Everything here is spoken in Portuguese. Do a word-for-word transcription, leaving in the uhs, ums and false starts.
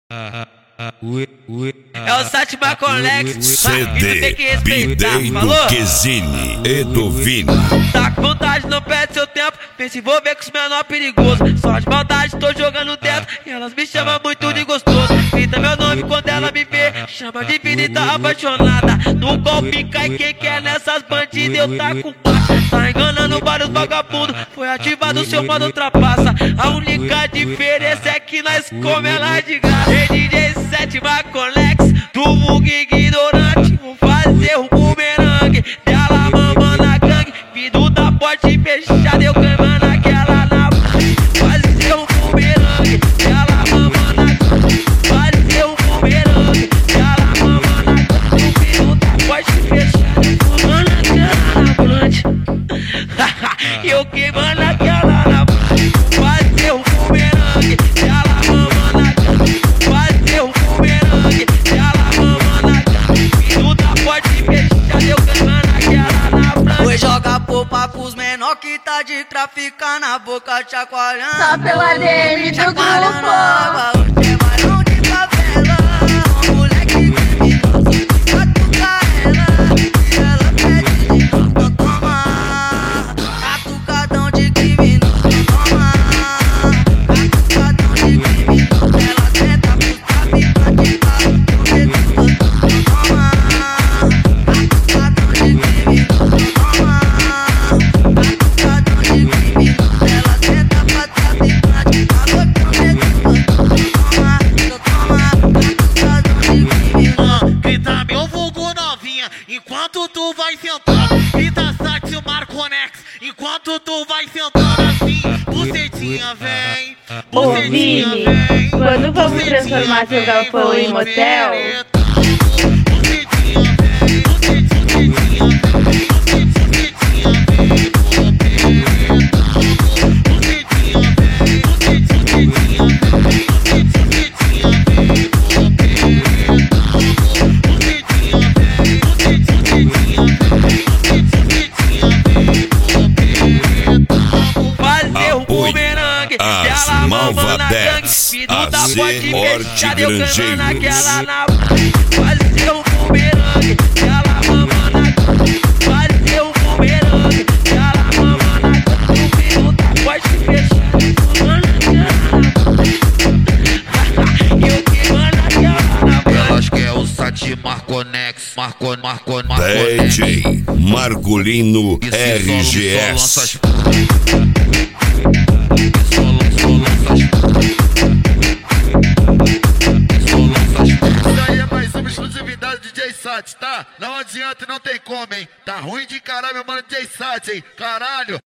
É o Sátima Colex, C D, B-Day do Kezine e do Vini. Tá com vontade, não perde seu tempo. Vem se envolver com os menor perigoso. Só de maldade, tô jogando dentro. E elas me chamam muito de gostoso. Grita meu nome quando ela me vê. Chama de vida e tá apaixonada. No golpe cai quem quer nessas bandidas. Eu tá com paz. Tá enganando vários vagabundos. Foi ativado o seu modo ultrapassa. A única diferença é que nós come ela de graça. Ei, D J Sátima Colex, do vulgo ignorante. Vou fazer um bumerangue dela mamando a gangue. Vindo da porta fechada, eu queimando aquela na fazer um bumerangue dela mamando a gangue. Fazer um bumerangue dela mamando a gangue. Vindo da porta fechada, eu fumando aquela na blunt. Eu queimando aquela na blunt. Fazer um bumerangue dela mamando a gangue. Fazer um bumerangue dela mamando a gangue. Vindo da porta fechada, eu queimando aquela na blunt. Foi jogar popa pros menor que tá de traficar na boca chacoalhando. Só pela D M do Chacoalhando grupo. água, hoje é barão de favela. Uma moleque criminosa, catuca ela. E ela pede de novo, então toma. Catucadão de criminoso, toma. Catucadão de criminoso, ela tenta pros traficantes. Toma. Catucadão de criminoso, toma. Grita meu vulgo novinha, enquanto tu vai sentando. Grita Sátima Colex, enquanto tu vai sentando assim. Bucetinha vem, Ô bucetinha Vini, vem. quando vamos bucetinha transformar seu vem, galpão em motel? Bucetinha vem, bucetinha vem, bucetinha vem, bucetinha vem, bucetinha Fazer um bumerangue As dela mamando a gangue. Malvadex, Vindo a da Z porta fechada, eu queimando Hortigranjeiros. aquela na fazer um bumerangue dela mamando a gangue. Fazer um bumerangue dela mamando a gangue. Vindo da porta fechada, eu queimando aquela na eu queimando aquela na Elas quer o Sátima Colex, Marco, Marco, Marco, D J Marcolino R G S. Isso aí é mais uma exclusividade de D J Sat, tá? Não adianta, não tem como, hein? Tá ruim de caralho, meu mano D J Sat, hein? Caralho!